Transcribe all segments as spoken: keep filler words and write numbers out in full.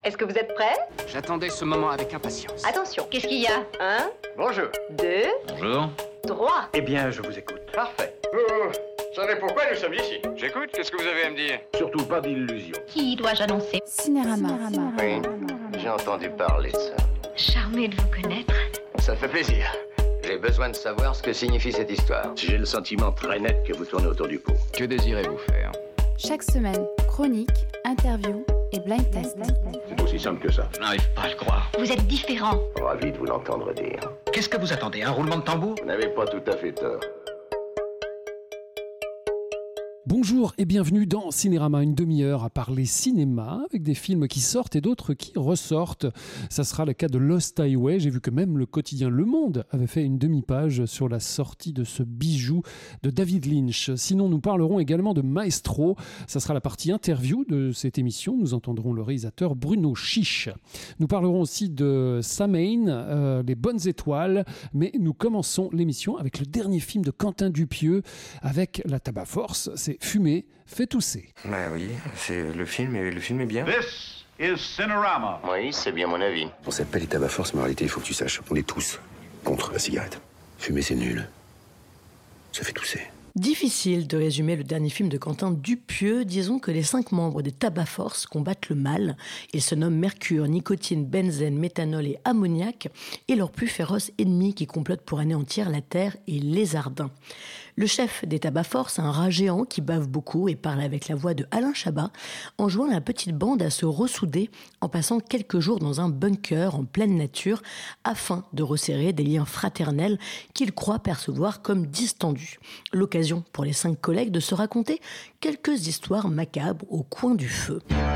Est-ce que vous êtes prêts? J'attendais ce moment avec impatience. Attention, qu'est-ce qu'il y a? Un, Bonjour. deux, Bonjour. trois. Eh bien, je vous écoute. Parfait. Vous savez pourquoi nous sommes ici? J'écoute, qu'est-ce que vous avez à me dire? Surtout pas d'illusion. Qui dois-je annoncer? Cinérama. Oui, j'ai entendu parler de ça. Charmé de vous connaître. Ça fait plaisir. J'ai besoin de savoir ce que signifie cette histoire. J'ai le sentiment très net que vous tournez autour du pot. Que désirez-vous faire? Chaque semaine, chronique, interview et blind test. C'est aussi simple que ça. Je n'arrive pas à le croire. Vous êtes différent. Ravi de vous l'entendre dire. Qu'est-ce que vous attendez? Un roulement de tambour? Vous n'avez pas tout à fait tort. Bonjour et bienvenue dans Cinérama, une demi-heure à parler cinéma avec des films qui sortent et d'autres qui ressortent. Ça sera le cas de Lost Highway. J'ai vu que même le quotidien Le Monde avait fait une demi-page sur la sortie de ce bijou de David Lynch. Sinon, nous parlerons également de Maestro. Ça sera la partie interview de cette émission. Nous entendrons le réalisateur Bruno Chiche. Nous parlerons aussi de Samhain, euh, Les Bonnes Étoiles. Mais nous commençons l'émission avec le dernier film de Quentin Dupieux avec La Tabac Force. C'est Fumer fait tousser. Bah oui, c'est le film et le film est bien. This is Cinerama. Oui, c'est bien mon avis. On s'appelle les tabac force, mais en réalité, il faut que tu saches, on est tous contre la cigarette. Fumer, c'est nul. Ça fait tousser. Difficile de résumer le dernier film de Quentin Dupieux. Disons que les cinq membres des Tabac Force combattent le mal. Ils se nomment mercure, nicotine, benzène, méthanol et ammoniac, et leur plus féroce ennemi qui complote pour anéantir la Terre est Lézardin. Le chef des Tabac Force, un rat géant qui bave beaucoup et parle avec la voix de Alain Chabat, enjoint la petite bande à se ressouder en passant quelques jours dans un bunker en pleine nature afin de resserrer des liens fraternels qu'ils croient percevoir comme distendus. L'occasion pour les cinq collègues de se raconter quelques histoires macabres au coin du feu.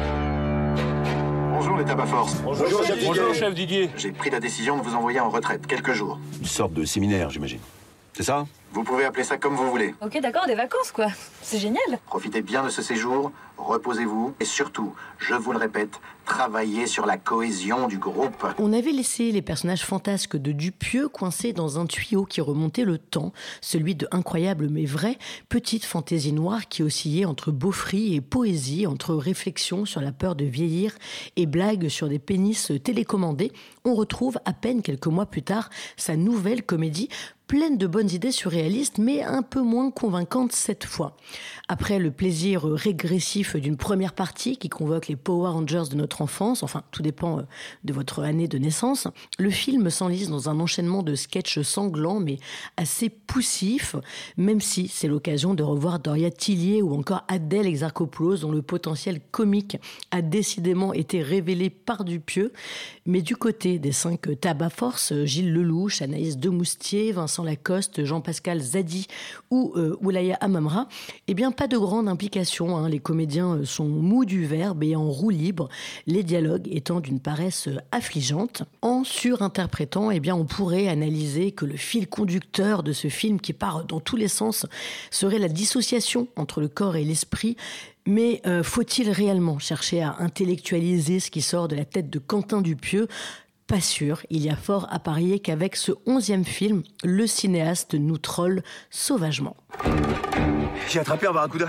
Bonjour les Tabac Force. Bonjour, Bonjour, chef, Bonjour, Didier. chef Didier. J'ai pris la décision de vous envoyer en retraite, quelques jours. Une sorte de séminaire, j'imagine. C'est ça? Vous pouvez appeler ça comme vous voulez. Ok, d'accord, des vacances, quoi. C'est génial. Profitez bien de ce séjour, reposez-vous, et surtout, je vous le répète, travaillez sur la cohésion du groupe. On avait laissé les personnages fantasques de Dupieux coincés dans un tuyau qui remontait le temps, celui de incroyable mais vrai, petite fantaisie noire qui oscillait entre beaufrie et poésie, entre réflexion sur la peur de vieillir et blagues sur des pénis télécommandés. On retrouve à peine quelques mois plus tard sa nouvelle comédie, pleine de bonnes idées surréalistes, mais un peu moins convaincantes cette fois. Après le plaisir régressif d'une première partie qui convoque les Power Rangers de notre enfance, enfin tout dépend de votre année de naissance, le film s'enlise dans un enchaînement de sketchs sanglants mais assez poussifs, même si c'est l'occasion de revoir Doria Tillier ou encore Adèle Exarchopoulos dont le potentiel comique a décidément été révélé par Dupieux. Mais du côté des cinq Tabac Force, Gilles Lelouch, Anaïs Demoustier, Vincent Lacoste, Jean-Pascal Zadi ou euh, Oulaya Amamra, eh bien pas de grande implication, hein. Les comédiens sont mous du verbe et en roue libre, les dialogues étant d'une paresse affligeante. En surinterprétant, eh bien on pourrait analyser que le fil conducteur de ce film qui part dans tous les sens serait la dissociation entre le corps et l'esprit. Mais euh, faut-il réellement chercher à intellectualiser ce qui sort de la tête de Quentin Dupieux ? Pas sûr, il y a fort à parier qu'avec ce onzième film, le cinéaste nous troll sauvagement. J'ai attrapé un barracuda.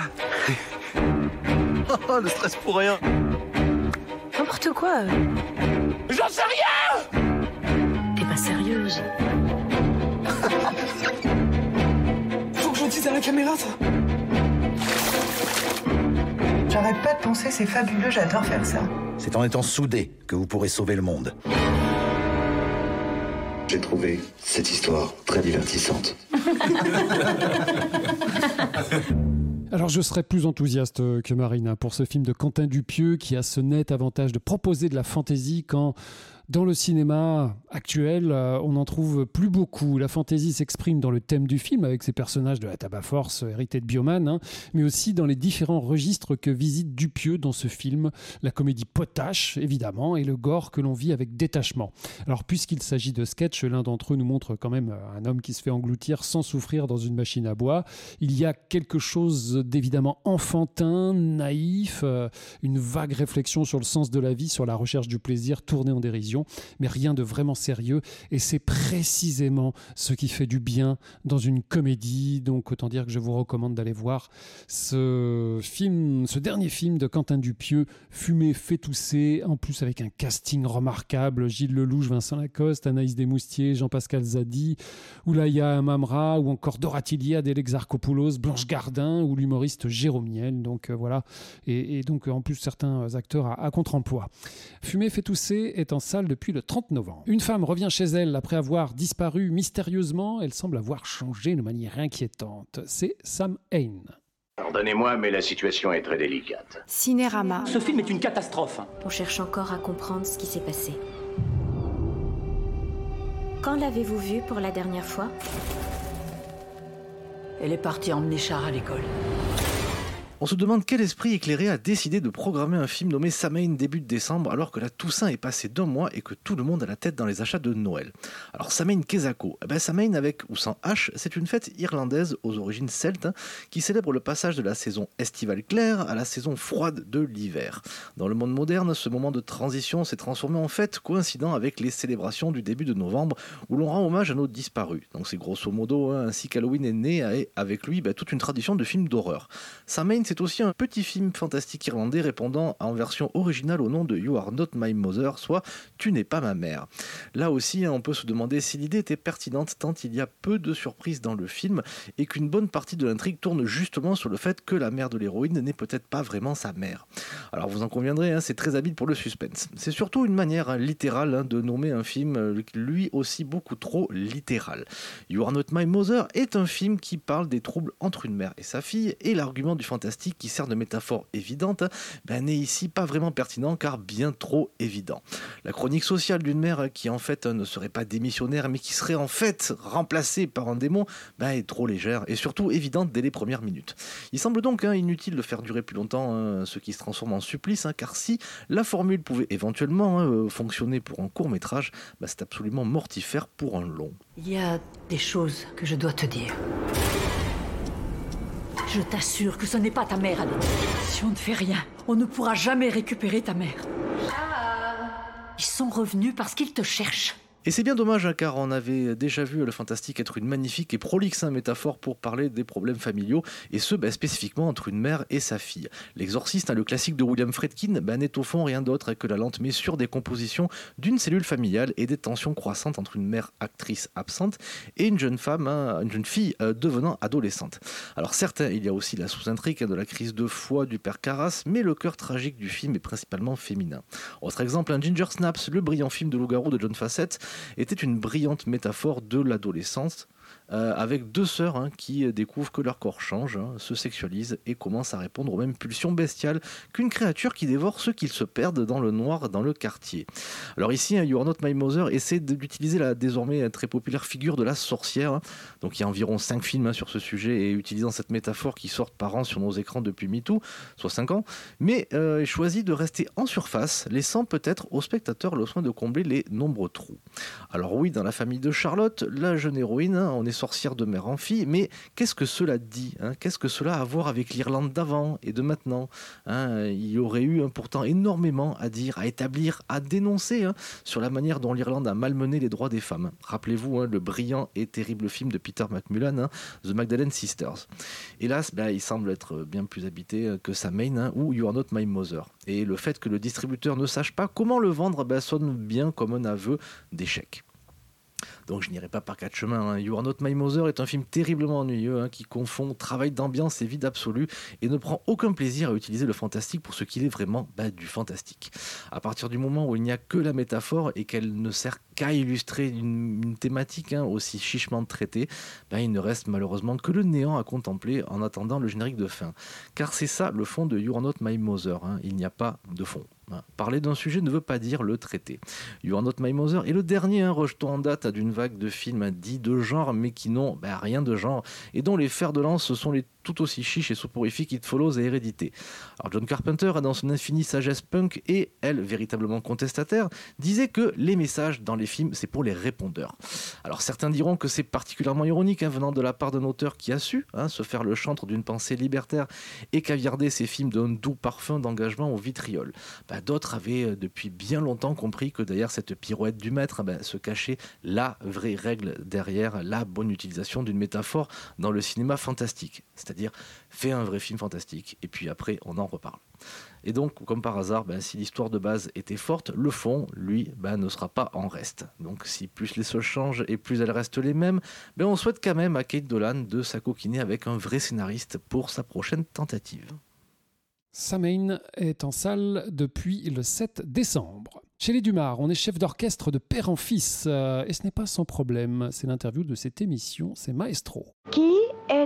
Oh, le stress pour rien. N'importe quoi. J'en sais rien. T'es pas sérieuse. Faut que je dise à la caméra, ça. J'arrête pas de penser, c'est fabuleux, j'adore faire ça. C'est en étant soudés que vous pourrez sauver le monde. J'ai trouvé cette histoire très divertissante. Alors je serais plus enthousiaste que Marina pour ce film de Quentin Dupieux qui a ce net avantage de proposer de la fantaisie quand dans le cinéma actuel, on n'en trouve plus beaucoup. La fantaisie s'exprime dans le thème du film avec ses personnages de la Tabac Force hérités de Bioman, hein, mais aussi dans les différents registres que visite Dupieux dans ce film. La comédie potache, évidemment, et le gore que l'on vit avec détachement. Alors puisqu'il s'agit de sketch, l'un d'entre eux nous montre quand même un homme qui se fait engloutir sans souffrir dans une machine à bois. Il y a quelque chose d'évidemment enfantin, naïf, euh, une vague réflexion sur le sens de la vie, sur la recherche du plaisir tournée en dérision. religion, mais rien de vraiment sérieux. Et c'est précisément ce qui fait du bien dans une comédie. Donc autant dire que je vous recommande d'aller voir ce film, ce dernier film de Quentin Dupieux, Fumer fait tousser, en plus avec un casting remarquable, Gilles Lelouch, Vincent Lacoste, Anaïs Desmoustiers, Jean-Pascal Zadi, Oulaya Mamra, ou encore Dora Tilliard, Alex Zarkopoulos, Blanche Gardin ou l'humoriste Jérôme Niel. Donc euh, voilà, et, et donc en plus certains acteurs à, à contre-emploi. Fumer fait tousser est en salle depuis le trente novembre. Une femme revient chez elle après avoir disparu mystérieusement. Elle semble avoir changé de manière inquiétante. C'est Sam Hain. Pardonnez-moi, mais la situation est très délicate. Cinérama. Ce film est une catastrophe. On cherche encore à comprendre ce qui s'est passé. Quand l'avez-vous vue pour la dernière fois ? Elle est partie emmener Char à l'école. On se demande quel esprit éclairé a décidé de programmer un film nommé Sam Hain début de décembre alors que la Toussaint est passée d'un mois et que tout le monde a la tête dans les achats de Noël. Alors Sam Hain Kezako, eh ben Sam Hain avec ou sans H, c'est une fête irlandaise aux origines celtes hein, qui célèbre le passage de la saison estivale claire à la saison froide de l'hiver. Dans le monde moderne, ce moment de transition s'est transformé en fête coïncidant avec les célébrations du début de novembre où l'on rend hommage à nos disparus. Donc c'est grosso modo hein, ainsi qu'Halloween est né et avec lui ben, toute une tradition de films d'horreur. Sam Hain c'est aussi un petit film fantastique irlandais répondant en version originale au nom de You Are Not My Mother, soit Tu n'es pas ma mère. Là aussi, on peut se demander si l'idée était pertinente tant il y a peu de surprises dans le film et qu'une bonne partie de l'intrigue tourne justement sur le fait que la mère de l'héroïne n'est peut-être pas vraiment sa mère. Alors vous en conviendrez, hein, c'est très habile pour le suspense. C'est surtout une manière hein, littérale hein, de nommer un film lui aussi beaucoup trop littéral. You Are Not My Mother est un film qui parle des troubles entre une mère et sa fille et l'argument du fantastique qui sert de métaphore évidente, ben, n'est ici pas vraiment pertinent car bien trop évident. La chronique sociale d'une mère qui en fait ne serait pas démissionnaire mais qui serait en fait remplacée par un démon ben, est trop légère et surtout évidente dès les premières minutes. Il semble donc hein, inutile de faire durer plus longtemps hein, ce qui se transforme en supplice hein, car si la formule pouvait éventuellement hein, fonctionner pour un court métrage, ben, c'est absolument mortifère pour un long. Il y a des choses que je dois te dire. Je t'assure que ce n'est pas ta mère, Alex. Si on ne fait rien, on ne pourra jamais récupérer ta mère. Ils sont revenus parce qu'ils te cherchent. Et c'est bien dommage, hein, car on avait déjà vu le fantastique être une magnifique et prolixe hein, métaphore pour parler des problèmes familiaux, et ce, ben, spécifiquement entre une mère et sa fille. L'exorciste, hein, le classique de William Friedkin, ben, n'est au fond rien d'autre hein, que la lente messure des compositions d'une cellule familiale et des tensions croissantes entre une mère actrice absente et une jeune femme, hein, une jeune fille euh, devenant adolescente. Alors certes, il y a aussi la sous-intrigue hein, de la crise de foi du père Carras, mais le cœur tragique du film est principalement féminin. Autre exemple, un Ginger Snaps, le brillant film de loup-garou de John Fassett, était une brillante métaphore de l'adolescence euh, avec deux sœurs hein, qui découvrent que leur corps change, hein, se sexualise et commencent à répondre aux mêmes pulsions bestiales qu'une créature qui dévore ceux qui se perdent dans le noir dans le quartier. Alors ici, hein, You Are Not My Mother essaie d'utiliser la désormais très populaire figure de la sorcière. Hein. Donc il y a environ cinq films hein, sur ce sujet et utilisant cette métaphore qui sortent par an sur nos écrans depuis MeToo, soit cinq ans, mais euh, choisit de rester en surface, laissant peut-être aux spectateurs le soin de combler les nombreux trous. Alors oui, dans la famille de Charlotte, la jeune héroïne, hein, on est sorcière de mère en fille, mais qu'est-ce que cela dit hein? Qu'est-ce que cela a à voir avec l'Irlande d'avant et de maintenant hein? Il y aurait eu hein, pourtant énormément à dire, à établir, à dénoncer hein, sur la manière dont l'Irlande a malmené les droits des femmes. Rappelez-vous hein, le brillant et terrible film de Peter McMullan, hein, The Magdalene Sisters. Hélas, bah, il semble être bien plus habité que Sam Hain hein, ou You Are Not My Mother. Et le fait que le distributeur ne sache pas comment le vendre bah, sonne bien comme un aveu d'échec. Donc je n'irai pas par quatre chemins. Hein. You Are Not My Mother est un film terriblement ennuyeux hein, qui confond travail d'ambiance et vide absolu et ne prend aucun plaisir à utiliser le fantastique pour ce qu'il est vraiment bah, du fantastique. À partir du moment où il n'y a que la métaphore et qu'elle ne sert qu'à illustrer une, une thématique hein, aussi chichement traitée, bah, il ne reste malheureusement que le néant à contempler en attendant le générique de fin. Car c'est ça le fond de You Are Not My Mother. Hein. Il n'y a pas de fond. Parler d'un sujet ne veut pas dire le traiter. You Are Not My Mother est le dernier hein, rejeton en date d'une vague de films dits de genre mais qui n'ont bah, rien de genre et dont les fers de lance sont les tout aussi chiches et soporifiques It Follows et Hérédité. Alors John Carpenter, dans son infinie sagesse punk et elle, véritablement contestataire, disait que les messages dans les films, c'est pour les répondeurs. Alors certains diront que c'est particulièrement ironique hein, venant de la part d'un auteur qui a su hein, se faire le chantre d'une pensée libertaire et caviarder ses films d'un doux parfum d'engagement au vitriol. Ben, bah, d'autres avaient depuis bien longtemps compris que derrière cette pirouette du maître bah, se cachait la vraie règle derrière la bonne utilisation d'une métaphore dans le cinéma fantastique. C'est-à-dire, fais un vrai film fantastique et puis après, on en reparle. Et donc, comme par hasard, ben, si l'histoire de base était forte, le fond, lui, ben, ne sera pas en reste. Donc si plus les choses changent et plus elles restent les mêmes, ben, on souhaite quand même à Kate Dolan de s'acoquiner avec un vrai scénariste pour sa prochaine tentative. Samhain est en salle depuis le sept décembre. Chez les Dumas, on est chef d'orchestre de père en fils, euh, et ce n'est pas sans problème. C'est l'interview de cette émission, c'est Maestro. Qui êtes-vous ?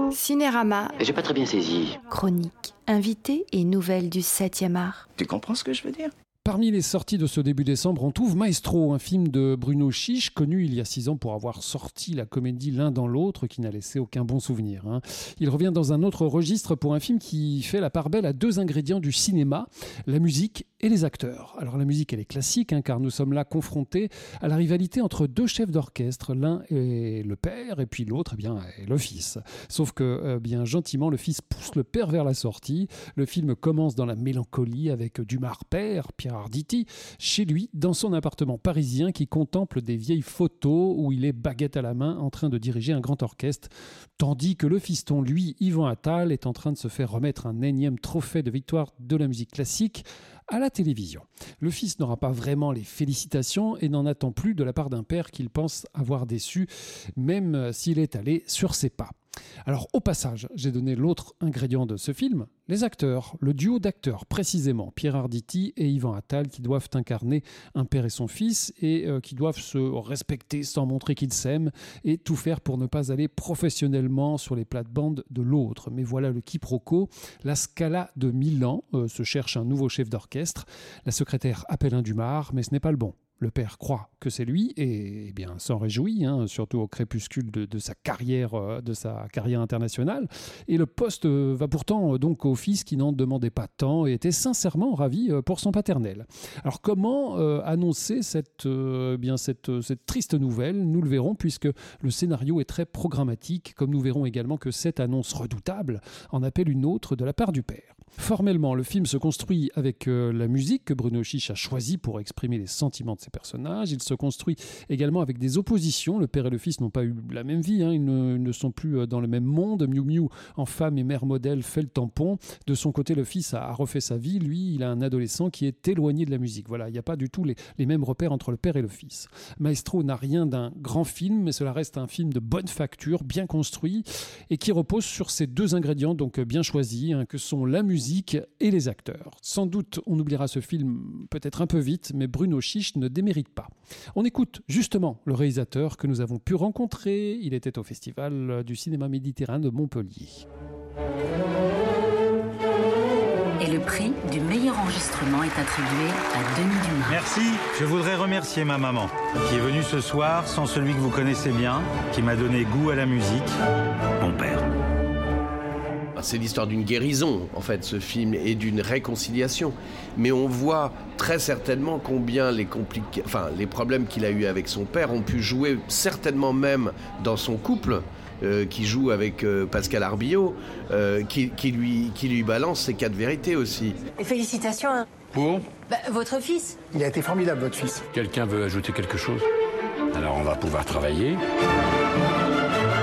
Cinérama. J'ai pas très bien saisi. Chronique. Invité et nouvelles du septième art. Tu comprends ce que je veux dire ? Parmi les sorties de ce début décembre, on trouve Maestro, un film de Bruno Chiche, connu il y a six ans pour avoir sorti la comédie L'un dans l'autre, qui n'a laissé aucun bon souvenir. Hein. Il revient dans un autre registre pour un film qui fait la part belle à deux ingrédients du cinéma, la musique et les acteurs. Alors la musique, elle est classique, hein, car nous sommes là confrontés à la rivalité entre deux chefs d'orchestre. L'un est le père et puis l'autre eh bien, est le fils. Sauf que, euh, bien gentiment, le fils pousse le père vers la sortie. Le film commence dans la mélancolie avec Dumas père, Pierre Arditi, chez lui, dans son appartement parisien qui contemple des vieilles photos où il est baguette à la main en train de diriger un grand orchestre, tandis que le fiston, lui, Yvan Attal, est en train de se faire remettre un énième trophée de victoire de la musique classique à la télévision. Le fils n'aura pas vraiment les félicitations et n'en attend plus de la part d'un père qu'il pense avoir déçu, même s'il est allé sur ses pas. Alors au passage, j'ai donné l'autre ingrédient de ce film, les acteurs, le duo d'acteurs précisément, Pierre Arditi et Yvan Attal, qui doivent incarner un père et son fils et euh, qui doivent se respecter sans montrer qu'ils s'aiment et tout faire pour ne pas aller professionnellement sur les plates-bandes de l'autre. Mais voilà le quiproquo, la Scala de Milan euh, se cherche un nouveau chef d'orchestre, la secrétaire appelle un Dumas, mais ce n'est pas le bon. Le père croit que c'est lui et eh bien s'en réjouit, hein, surtout au crépuscule de, de sa carrière, euh, de sa carrière internationale. Et le poste euh, va pourtant euh, donc au fils qui n'en demandait pas tant et était sincèrement ravi euh, pour son paternel. Alors comment euh, annoncer cette, euh, bien cette, euh, cette triste nouvelle ? Nous le verrons puisque le scénario est très programmatique, comme nous verrons également que cette annonce redoutable en appelle une autre de la part du père. Formellement, le film se construit avec euh, la musique que Bruno Chiche a choisie pour exprimer les sentiments de ses personnages. Il se construit également avec des oppositions. Le père et le fils n'ont pas eu la même vie, hein. Ils, ne, ils ne sont plus dans le même monde. Miu Miu, en femme et mère modèle, fait le tampon. De son côté, le fils a, a refait sa vie. Lui, il a un adolescent qui est éloigné de la musique. Voilà, il n'y a pas du tout les, les mêmes repères entre le père et le fils. Maestro n'a rien d'un grand film, mais cela reste un film de bonne facture, bien construit, et qui repose sur ces deux ingrédients donc bien choisis, hein, que sont la musique et les acteurs. Sans doute, on oubliera ce film peut-être un peu vite, mais Bruno Chiche ne démérite pas. On écoute justement le réalisateur que nous avons pu rencontrer. Il était au Festival du cinéma méditerranéen de Montpellier. Et le prix du meilleur enregistrement est attribué à Denis Dumas. Merci. Je voudrais remercier ma maman, qui est venue ce soir sans celui que vous connaissez bien, qui m'a donné goût à la musique, mon père. C'est l'histoire d'une guérison, en fait, ce film, et d'une réconciliation. Mais on voit très certainement combien les, complica... enfin, les problèmes qu'il a eus avec son père ont pu jouer, certainement même dans son couple, euh, qui joue avec euh, Pascal Arbillot, euh, qui, qui, lui, qui lui balance ses quatre vérités aussi. Et félicitations. Hein. Pour bah, votre fils. Il a été formidable, votre fils. Quelqu'un veut ajouter quelque chose ? Alors on va pouvoir travailler. Arrêtez !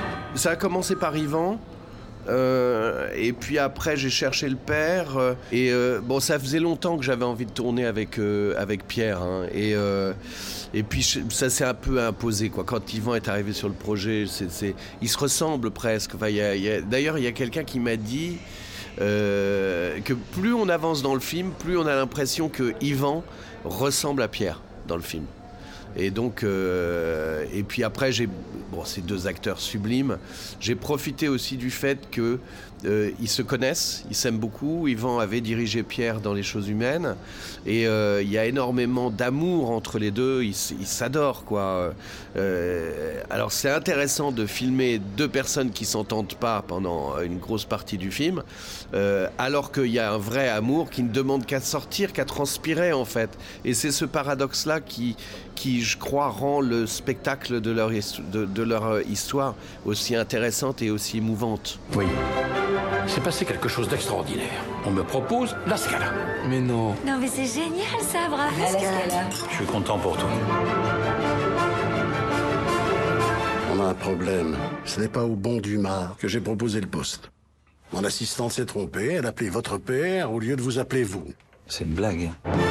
Ça a commencé par Yvan. Euh, et puis après j'ai cherché le père euh, et euh, bon ça faisait longtemps que j'avais envie de tourner avec euh, avec Pierre hein, et euh, et puis ça s'est un peu imposé quoi. Quand Yvan est arrivé sur le projet, c'est, c'est, il se ressemble presque. Enfin, y a, y a, d'ailleurs il y a quelqu'un qui m'a dit euh, que plus on avance dans le film, plus on a l'impression que Yvan ressemble à Pierre dans le film. Et donc, euh, et puis après, j'ai, bon, ces deux acteurs sublimes. J'ai profité aussi du fait que euh, ils se connaissent, ils s'aiment beaucoup. Yvan avait dirigé Pierre dans Les Choses Humaines, et euh, il y a énormément d'amour entre les deux. Ils, ils s'adorent, quoi. Euh, alors, c'est intéressant de filmer deux personnes qui s'entendent pas pendant une grosse partie du film, euh, alors qu'il y a un vrai amour qui ne demande qu'à sortir, qu'à transpirer, en fait. Et c'est ce paradoxe-là qui qui, je crois, rend le spectacle de leur, de, de leur histoire aussi intéressante et aussi émouvante. Oui. s'est passé quelque chose d'extraordinaire. On me propose la Scala. Mais non. Non mais c'est génial ça, bravo. La Scala. Je suis content pour toi. On a un problème. Ce n'est pas au bon Dumas que j'ai proposé le poste. Mon assistante s'est trompée, elle a appelé votre père au lieu de vous appeler vous. C'est une blague.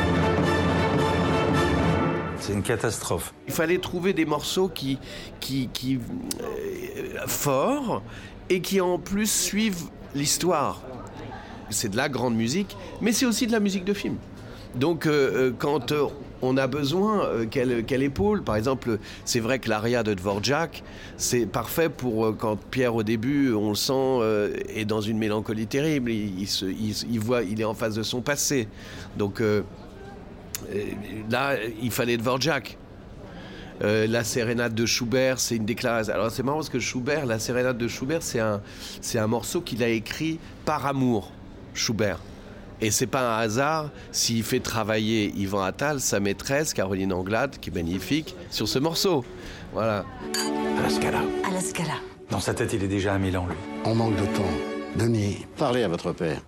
C'est une catastrophe. Il fallait trouver des morceaux qui, qui, qui euh, forts et qui en plus suivent l'histoire. C'est de la grande musique, mais c'est aussi de la musique de film. Donc euh, quand euh, on a besoin euh, qu'elle, qu'elle épaule, par exemple, c'est vrai que l'aria de Dvorak, c'est parfait pour euh, quand Pierre au début, on le sent, euh, est dans une mélancolie terrible. Il, il, se, il, il voit, il est en face de son passé. Donc euh, là, il fallait Dvorak. Euh, la sérénade de Schubert, c'est une déclaration. Alors c'est marrant parce que Schubert, la sérénade de Schubert, c'est un, c'est un morceau qu'il a écrit par amour, Schubert. Et c'est pas un hasard s'il fait travailler Yvan Attal, sa maîtresse, Caroline Anglade, qui est magnifique, sur ce morceau. Voilà. À la Scala. À la Scala. Dans sa tête, il est déjà à Milan, lui. On manque de temps. Denis, parlez à votre père.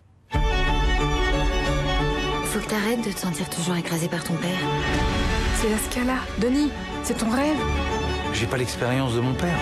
Faut que t'arrêtes de te sentir toujours écrasé par ton père. C'est la Scala. Denis, c'est ton rêve. J'ai pas l'expérience de mon père.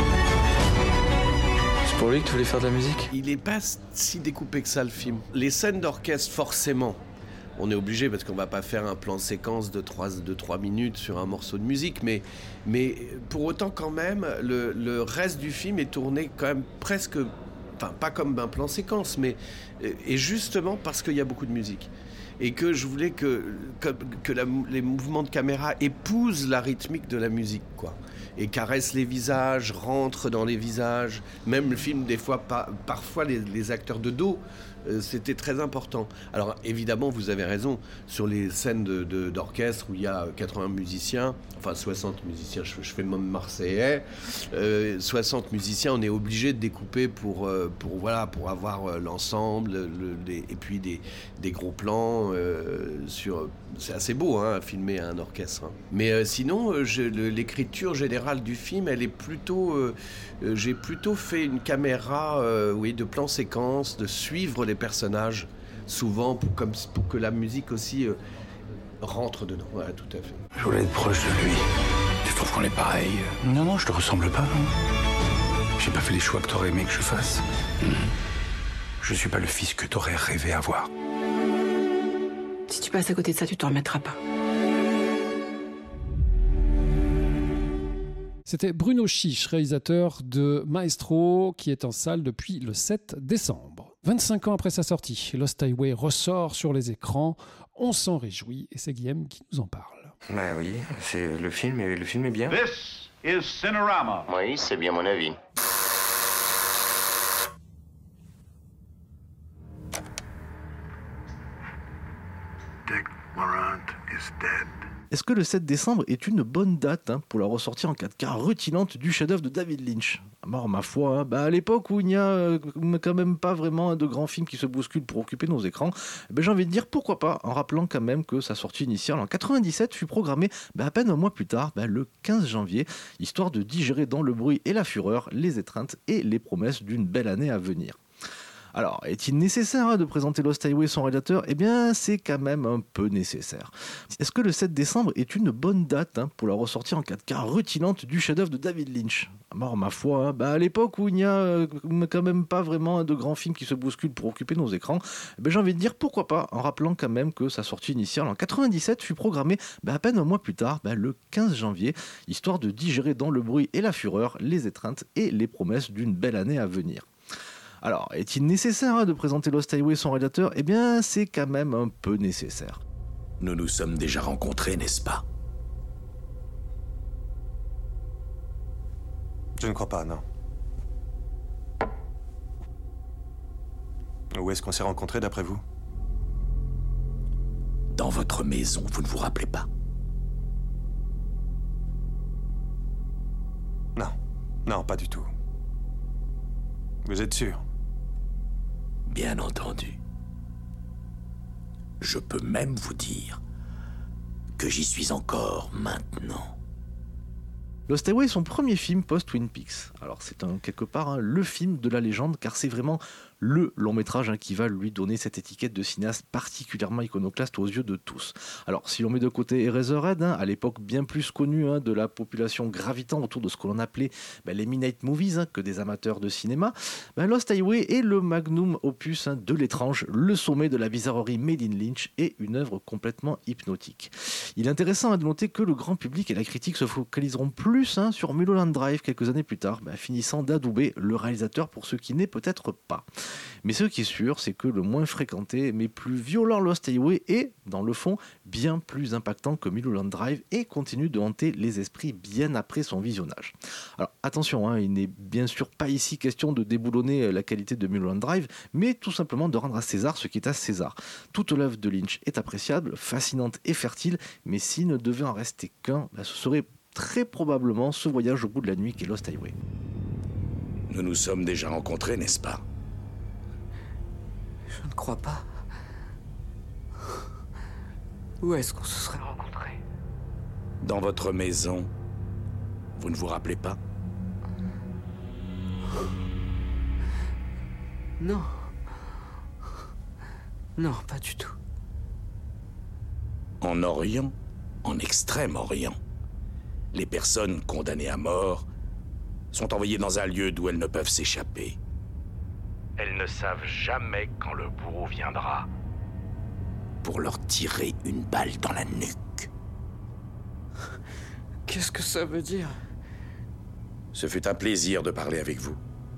C'est pour lui que tu voulais faire de la musique? Il est pas si découpé que ça, le film. Les scènes d'orchestre, forcément, on est obligé parce qu'on va pas faire un plan séquence de trois minutes sur un morceau de musique, mais, mais pour autant quand même, le, le reste du film est tourné quand même presque, enfin pas comme un plan séquence, mais et justement parce qu'il y a beaucoup de musique. Et que je voulais que, que, que la, les mouvements de caméra épousent la rythmique de la musique, quoi. Et caressent les visages, rentrent dans les visages. Même le film, des fois, pa, parfois, les, les acteurs de dos, euh, c'était très important. Alors, évidemment, vous avez raison, sur les scènes de, de, d'orchestre où il y a quatre-vingts musiciens, enfin soixante musiciens, je, je fais le même marseillais, euh, soixante musiciens, on est obligé de découper pour, euh, pour, voilà, pour avoir euh, l'ensemble, le, les, et puis des, des gros plans. Euh, sur, c'est assez beau hein, à filmer un orchestre. Hein. Mais euh, sinon, je, le, l'écriture générale du film, elle est plutôt... Euh, euh, j'ai plutôt fait une caméra euh, oui, de plan séquence, de suivre les personnages, souvent pour, comme, pour que la musique aussi euh, rentre dedans. Ouais, tout à fait. Je voulais être proche de lui. Tu trouves qu'on est pareil? Non, non, je te ressemble pas, non. J'ai pas fait les choix que t'aurais aimé que je fasse. Mmh. Je suis pas le fils que t'aurais rêvé avoir. Si tu passes à côté de ça, tu t'en remettras pas. C'était Bruno Chiche, réalisateur de Maestro, qui est en salle depuis le sept décembre. vingt-cinq ans après sa sortie, Lost Highway ressort sur les écrans. On s'en réjouit et c'est Guillaume qui nous en parle. Bah oui, c'est le film et le film est bien. This is Cinerama. Oui, c'est bien mon avis. Dick Morant is dead. Est-ce que le sept décembre est une bonne date hein, pour la ressortie en quatre K rutilante du chef-d'œuvre de David Lynch? Alors, ma foi, hein, bah, à l'époque où il n'y a euh, quand même pas vraiment hein, de grands films qui se bousculent pour occuper nos écrans, bah, j'ai envie de dire pourquoi pas, en rappelant quand même que sa sortie initiale en quatre-vingt-dix-sept fut programmée bah, à peine un mois plus tard, bah, le quinze janvier, histoire de digérer dans le bruit et la fureur les étreintes et les promesses d'une belle année à venir. Alors, est-il nécessaire hein, de présenter Lost Highway son réalisateur? Eh bien, c'est quand même un peu nécessaire. Est-ce que le sept décembre est une bonne date hein, pour la ressortie en quatre K rutilante du chef-d'œuvre de David Lynch? Alors, ma foi, hein, bah, à l'époque où il n'y a euh, quand même pas vraiment hein, de grands films qui se bousculent pour occuper nos écrans, bah, j'ai envie de dire pourquoi pas, en rappelant quand même que sa sortie initiale en quatre-vingt-dix-sept fut programmée bah, à peine un mois plus tard, bah, le quinze janvier, histoire de digérer dans le bruit et la fureur les étreintes et les promesses d'une belle année à venir. Alors, est-il nécessaire hein, de présenter Lost Highway son réalisateur? Eh bien, c'est quand même un peu nécessaire. Nous nous sommes déjà rencontrés, n'est-ce pas? Je ne crois pas, non. Où est-ce qu'on s'est rencontrés, d'après vous? Dans votre maison, vous ne vous rappelez pas? Non. Non, pas du tout. Vous êtes sûr? Bien entendu. Je peux même vous dire que j'y suis encore maintenant. Lost Highway est son premier film post-Twin Peaks. Alors c'est un, quelque part hein, le film de la légende, car c'est vraiment le long métrage hein, qui va lui donner cette étiquette de cinéaste particulièrement iconoclaste aux yeux de tous. Alors si l'on met de côté Eraserhead, hein, à l'époque bien plus connu hein, de la population gravitant autour de ce que l'on appelait ben, les midnight movies hein, que des amateurs de cinéma, ben, Lost Highway est le magnum opus hein, de l'étrange, le sommet de la bizarrerie made in Lynch et une œuvre complètement hypnotique. Il est intéressant de noter que le grand public et la critique se focaliseront plus hein, sur Mulholland Drive quelques années plus tard, ben, finissant d'adouber le réalisateur pour ce qui n'est peut-être pas. Mais ce qui est sûr, c'est que le moins fréquenté mais plus violent Lost Highway est, dans le fond, bien plus impactant que Mulholland Drive et continue de hanter les esprits bien après son visionnage. Alors attention, hein, il n'est bien sûr pas ici question de déboulonner la qualité de Mulholland Drive, mais tout simplement de rendre à César ce qui est à César. Toute l'œuvre de Lynch est appréciable, fascinante et fertile, mais s'il ne devait en rester qu'un, bah, ce serait très probablement ce voyage au bout de la nuit qu'est Lost Highway. Nous nous sommes déjà rencontrés, n'est-ce pas ? Je ne crois pas. Où est-ce qu'on se serait rencontrés ? Dans votre maison. Vous ne vous rappelez pas ? Non. Non, pas du tout. En Orient, en Extrême-Orient, les personnes condamnées à mort sont envoyées dans un lieu d'où elles ne peuvent s'échapper. Elles ne savent jamais quand le bourreau viendra pour leur tirer une balle dans la nuque. Qu'est-ce que ça veut dire ? Ce fut un plaisir de parler avec vous.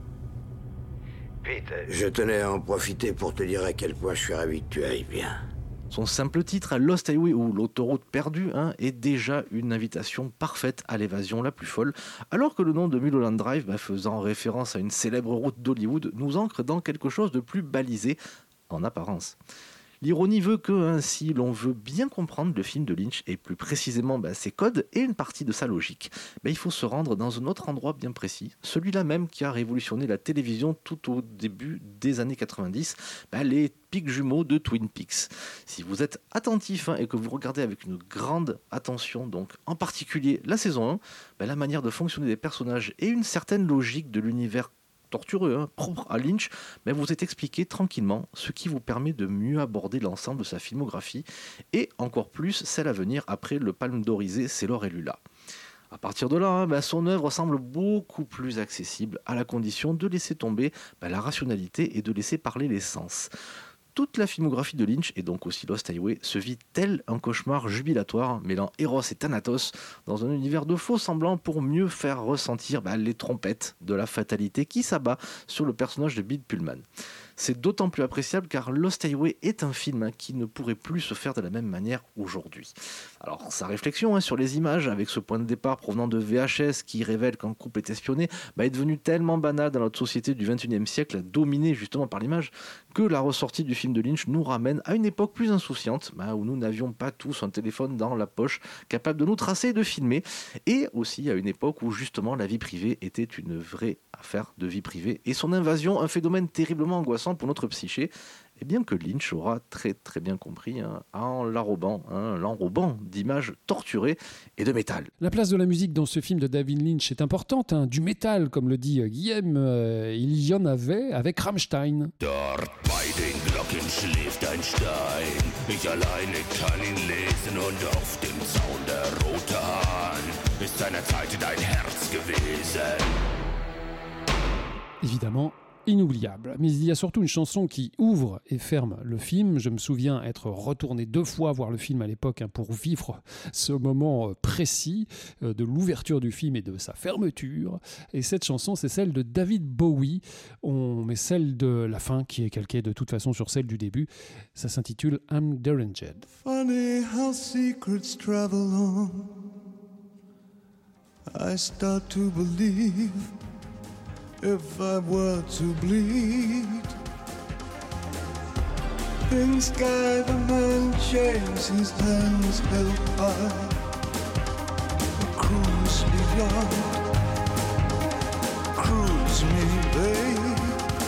Pete, je tenais à en profiter pour te dire à quel point je suis ravi que tu ailles bien. Son simple titre, Lost Highway ou l'autoroute perdue, hein, est déjà une invitation parfaite à l'évasion la plus folle, alors que le nom de Mulholland Drive, bah, faisant référence à une célèbre route d'Hollywood, nous ancre dans quelque chose de plus balisé en apparence. L'ironie veut que, hein, si l'on veut bien comprendre le film de Lynch, et plus précisément bah, ses codes et une partie de sa logique, bah, il faut se rendre dans un autre endroit bien précis, celui-là même qui a révolutionné la télévision tout au début des années quatre-vingt-dix, bah, les pics jumeaux de Twin Peaks. Si vous êtes attentif hein, et que vous regardez avec une grande attention, donc en particulier la saison un, bah, la manière de fonctionner des personnages et une certaine logique de l'univers tortureux, hein, propre à Lynch, mais vous est expliqué tranquillement, ce qui vous permet de mieux aborder l'ensemble de sa filmographie et encore plus celle à venir après le Palme d'Orisé, C'est l'or et Lula. À partir de là, hein, bah, son œuvre semble beaucoup plus accessible à la condition de laisser tomber bah, la rationalité et de laisser parler les sens. Toute la filmographie de Lynch, et donc aussi Lost Highway, se vit tel un cauchemar jubilatoire, mêlant Eros et Thanatos dans un univers de faux semblants pour mieux faire ressentir bah, les trompettes de la fatalité qui s'abat sur le personnage de Bill Pullman. C'est d'autant plus appréciable car Lost Highway est un film hein, qui ne pourrait plus se faire de la même manière aujourd'hui. Alors sa réflexion hein, sur les images avec ce point de départ provenant de V H S qui révèle qu'un couple est espionné bah, est devenu tellement banal dans notre société du vingt et unième siècle, dominée justement par l'image, que la ressortie du film de Lynch nous ramène à une époque plus insouciante bah, où nous n'avions pas tous un téléphone dans la poche capable de nous tracer et de filmer, et aussi à une époque où justement la vie privée était une vraie affaire de vie privée et son invasion un phénomène terriblement angoissant pour notre psyché, et bien que Lynch aura très très bien compris hein, en l'enrobant, hein, l'enrobant d'images torturées et de métal. La place de la musique dans ce film de David Lynch est importante, hein, du métal comme le dit Guillaume, euh, il y en avait avec Rammstein. Dort bei den Glocken schläft ein Stein, ich alleine kann ihn lesen und auf dem Zaun der rote Hahn ist seinerzeit dein Herz gewesen. Évidemment, inoubliable. Mais il y a surtout une chanson qui ouvre et ferme le film. Je me souviens être retourné deux fois voir le film à l'époque hein, pour vivre ce moment précis euh, de l'ouverture du film et de sa fermeture. Et cette chanson, c'est celle de David Bowie. On met celle de la fin qui est calquée de toute façon sur celle du début. Ça s'intitule I'm Deranged. Funny how secrets travel on. I start to believe if I were to bleed, in sky the man shaves his hands held high, cruise beyond, cruise me, babe,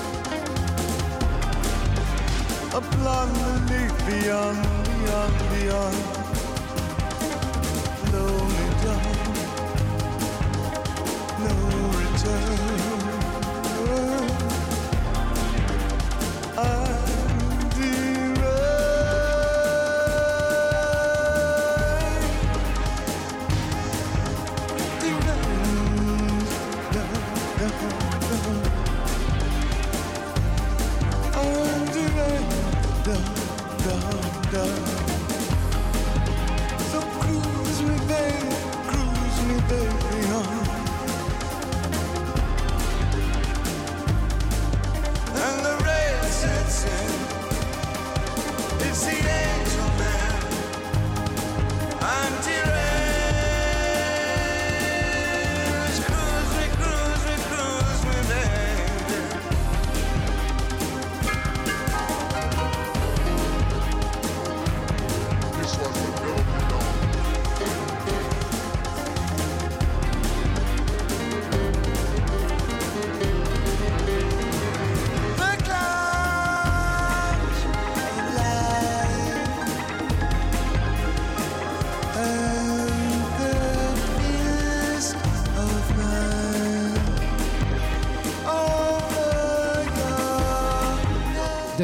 a blonde beneath beyond, beyond, beyond, lonely dawn, no return.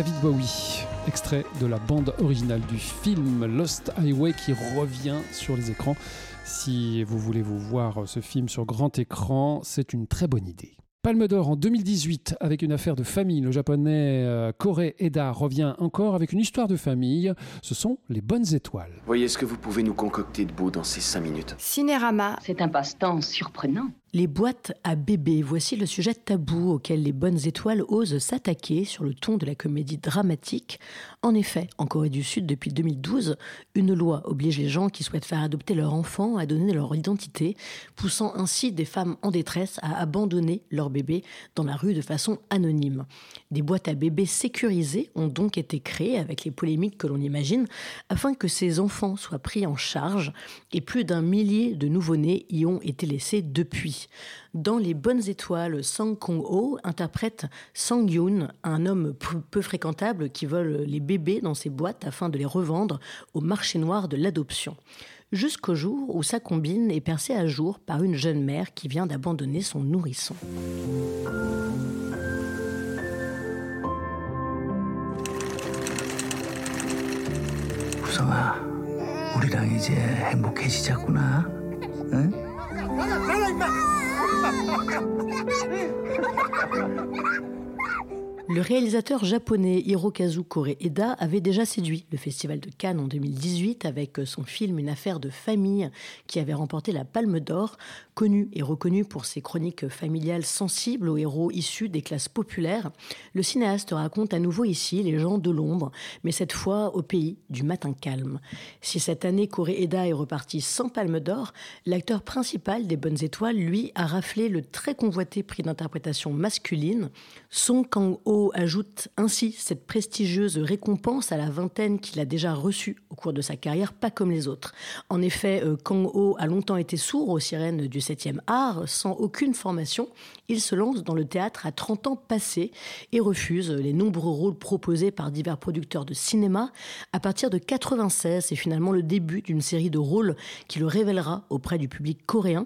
David Bowie, extrait de la bande originale du film Lost Highway qui revient sur les écrans. Si vous voulez vous voir ce film sur grand écran, c'est une très bonne idée. Palme d'or en deux mille dix-huit avec une affaire de famille. Le japonais euh, Kore Eda revient encore avec une histoire de famille. Ce sont les bonnes étoiles. Voyez ce que vous pouvez nous concocter de beau dans ces cinq minutes. Cinérama. C'est un passe-temps surprenant. Les boîtes à bébés, voici le sujet tabou auquel les bonnes étoiles osent s'attaquer sur le ton de la comédie dramatique. En effet, en Corée du Sud, depuis deux mille douze, une loi oblige les gens qui souhaitent faire adopter leur enfant à donner leur identité, poussant ainsi des femmes en détresse à abandonner leur bébé dans la rue de façon anonyme. Des boîtes à bébés sécurisées ont donc été créées avec les polémiques que l'on imagine, afin que ces enfants soient pris en charge, et plus d'un millier de nouveau-nés y ont été laissés depuis. Dans Les Bonnes Étoiles, Sang Kong-ho interprète Sang Yoon, un homme peu, peu fréquentable qui vole les bébés dans ses boîtes afin de les revendre au marché noir de l'adoption. Jusqu'au jour où sa combine est percée à jour par une jeune mère qui vient d'abandonner son nourrisson. 우성아, 우리랑 이제 행복해지자꾸나, 응? Le réalisateur japonais Hirokazu Kore-eda avait déjà séduit le Festival de Cannes en deux mille dix-huit avec son film Une affaire de famille qui avait remporté la Palme d'Or. Connu et reconnu pour ses chroniques familiales sensibles aux héros issus des classes populaires, le cinéaste raconte à nouveau ici les gens de l'ombre, mais cette fois au pays du matin calme. Si cette année Kore-eda est reparti sans Palme d'Or, l'acteur principal des Bonnes Étoiles, lui, a raflé le très convoité prix d'interprétation masculine. Song Kang-ho ajoute ainsi cette prestigieuse récompense à la vingtaine qu'il a déjà reçue au cours de sa carrière, pas comme les autres. En effet, euh, Kang-ho a longtemps été sourd aux sirènes du septième art, sans aucune formation. Il se lance dans le théâtre à trente ans passés et refuse les nombreux rôles proposés par divers producteurs de cinéma. À partir de quatre-vingt-seize, c'est finalement le début d'une série de rôles qui le révélera auprès du public coréen.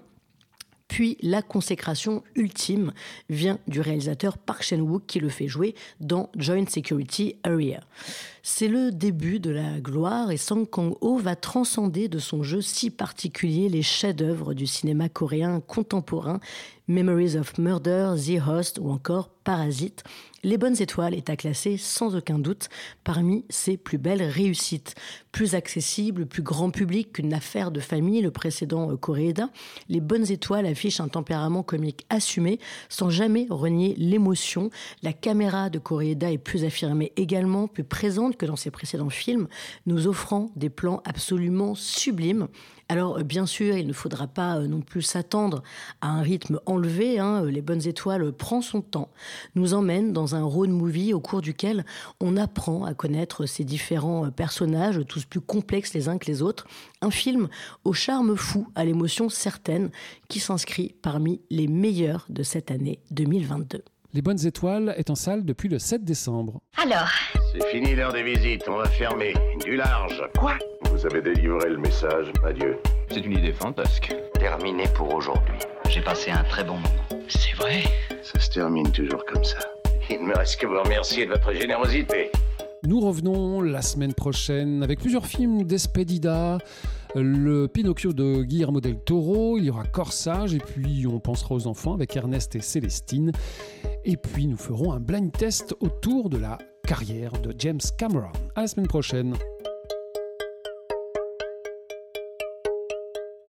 Puis la consécration ultime vient du réalisateur Park Chan-wook qui le fait jouer dans Joint Security Area. C'est le début de la gloire et Sang Kang-ho va transcender de son jeu si particulier les chefs-d'œuvre du cinéma coréen contemporain, Memories of Murder, The Host ou encore Parasite. Les Bonnes Étoiles est à classer sans aucun doute parmi ses plus belles réussites. Plus accessible, plus grand public qu'une affaire de famille, le précédent Kore-eda, Les Bonnes Étoiles affichent un tempérament comique assumé sans jamais renier l'émotion. La caméra de Kore-eda est plus affirmée également, plus présente que dans ses précédents films, nous offrant des plans absolument sublimes. Alors, bien sûr, il ne faudra pas non plus s'attendre à un rythme enlevé. Hein. Les Bonnes Étoiles prend son temps, nous emmène dans un road movie au cours duquel on apprend à connaître ces différents personnages, tous plus complexes les uns que les autres. Un film au charme fou, à l'émotion certaine, qui s'inscrit parmi les meilleurs de cette année deux mille vingt-deux. Les Bonnes Étoiles est en salle depuis le sept décembre. Alors, c'est fini l'heure des visites, on va fermer. Du large. Quoi? Vous avez délivré le message, adieu. C'est une idée fantasque. Terminé pour aujourd'hui. J'ai passé un très bon moment. C'est vrai? Ça se termine toujours comme ça. Il ne me reste que vous remercier de votre générosité. Nous revenons la semaine prochaine avec plusieurs films d'Espedida, le Pinocchio de Guillermo del Toro, il y aura Corsage, et puis on pensera aux enfants avec Ernest et Célestine. Et puis nous ferons un blind test autour de la carrière de James Cameron. À la semaine prochaine.